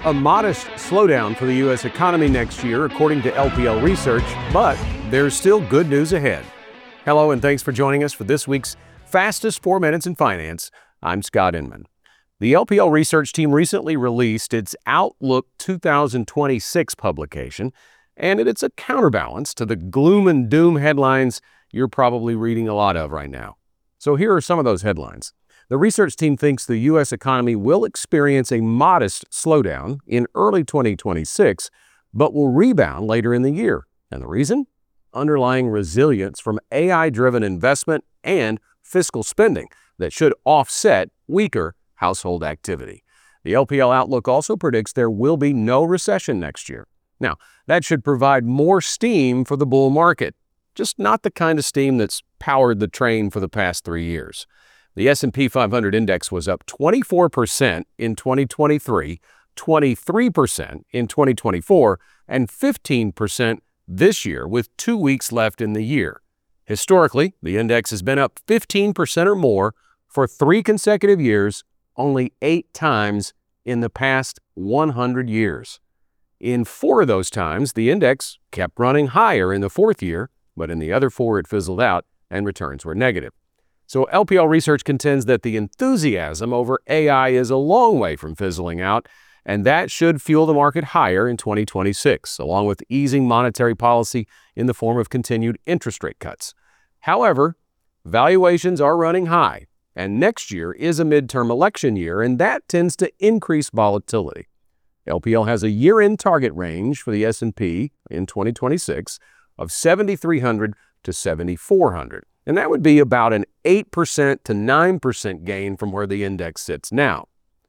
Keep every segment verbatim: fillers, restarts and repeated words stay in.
a modest slowdown for the U S economy next year, according to L P L Research, but there's still good news ahead. Hello, and thanks for joining us for this week's Fastest Four Minutes in Finance. I'm Scott Inman. The L P L Research team recently released its Outlook two thousand twenty-six publication, and it's a counterbalance to the gloom and doom headlines you're probably reading a lot of right now. So here are some of those headlines. The research team thinks the U S economy will experience a modest slowdown in early twenty twenty-six, but will rebound later in the year. And the reason? Underlying resilience from A I-driven investment and fiscal spending that should offset weaker household activity. The L P L Outlook also predicts there will be no recession next year. Now, that should provide more steam for the bull market, just not the kind of steam that's powered the train for the past three years. The S and P five hundred index was up twenty-four percent in twenty twenty-three, twenty-three percent in twenty twenty-four, and fifteen percent this year, with two weeks left in the year. Historically, the index has been up fifteen percent or more for three consecutive years, only eight times in the past one hundred years. In four of those times, the index kept running higher in the fourth year, but in the other four it fizzled out and returns were negative. So L P L Research contends that the enthusiasm over A I is a long way from fizzling out, and that should fuel the market higher in twenty twenty-six, along with easing monetary policy in the form of continued interest rate cuts. However, valuations are running high, and next year is a midterm election year, and that tends to increase volatility. L P L has a year-end target range for the S and P in twenty twenty-six of seventy-three hundred to seventy-four hundred. And that would be about an eight percent to nine percent gain from where the index sits now.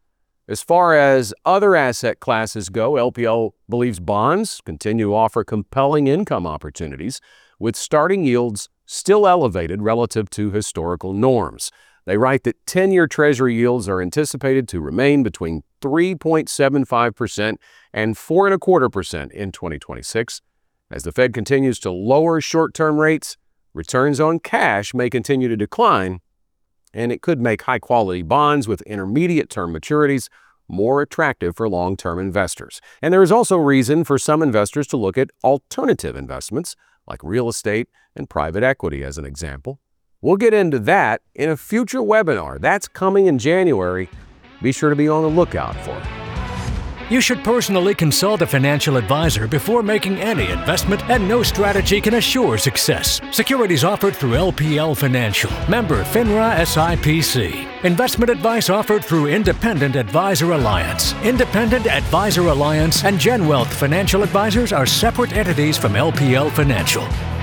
As far as other asset classes go, L P L believes bonds continue to offer compelling income opportunities, with starting yields still elevated relative to historical norms. They write that ten-year Treasury yields are anticipated to remain between three point seven five percent and four point two five percent in twenty twenty-six. As the Fed continues to lower short-term rates, returns on cash may continue to decline, and it could make high-quality bonds with intermediate-term maturities more attractive for long-term investors. And there is also reason for some investors to look at alternative investments, like real estate and private equity as an example. We'll get into that in a future webinar. That's coming in January. Be sure to be on the lookout for it. You should personally consult a financial advisor before making any investment, and no strategy can assure success. Securities offered through L P L Financial, member FINRA S I P C. Investment advice offered through Independent Advisor Alliance. Independent Advisor Alliance and GenWealth Financial Advisors are separate entities from L P L Financial.